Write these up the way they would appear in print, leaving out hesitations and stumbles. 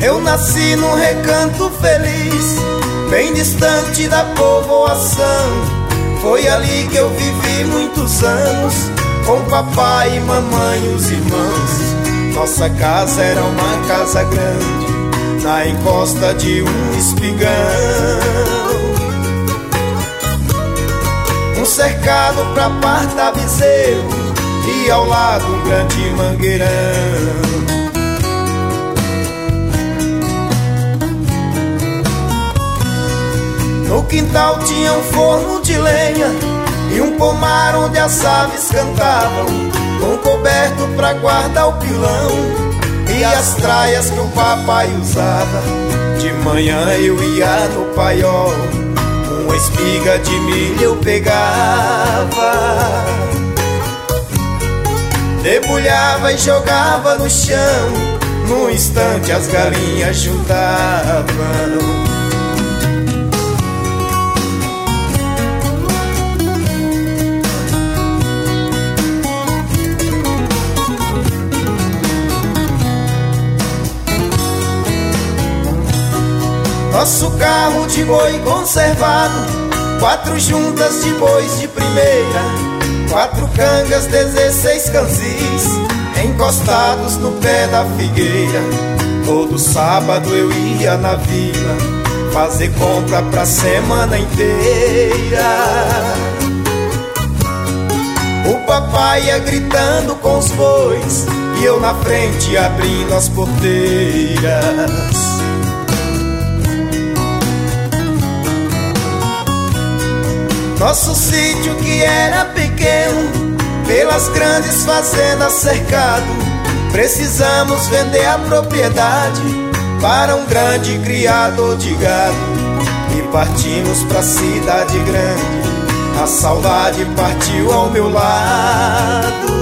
Eu nasci num recanto feliz, bem distante da povoação. Foi ali que eu vivi muitos anos, com papai e mamãe e os irmãos. Nossa casa era uma casa grande, na encosta de um espigão. Um cercado pra partar bezerro e ao lado um grande mangueirão. No quintal tinha um forno de lenha e um pomar onde as aves cantavam, com coberto pra guardar o pilão e as traias que o papai usava. De manhã eu ia no paiol, uma espiga de milho eu pegava, debulhava e jogava no chão, num instante as galinhas juntavam. Nosso carro de boi conservado, 4 juntas de bois de primeira, 4 cangas, 16 canzis, encostados no pé da figueira. Todo sábado eu ia na vila, fazer compra pra semana inteira. O papai ia gritando com os bois e eu na frente abrindo as porteiras. Nosso sítio que era pequeno, pelas grandes fazendas cercado, precisamos vender a propriedade para um grande criador de gado. E partimos pra cidade grande, a saudade partiu ao meu lado.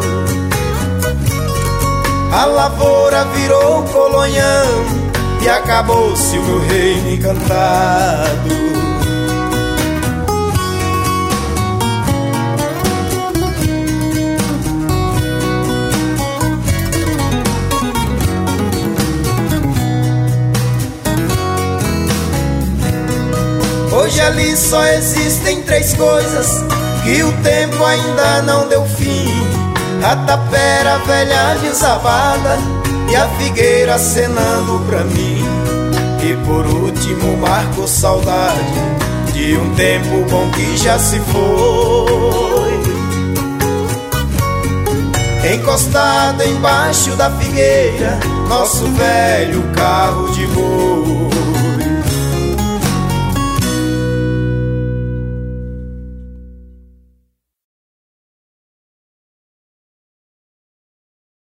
A lavoura virou colonhão e acabou-se o meu reino encantado. Hoje ali só existem 3 coisas que o tempo ainda não deu fim: a tapera velha desabada e a figueira acenando pra mim. E por último marco saudade de um tempo bom que já se foi, encostado embaixo da figueira, nosso velho carro de boi.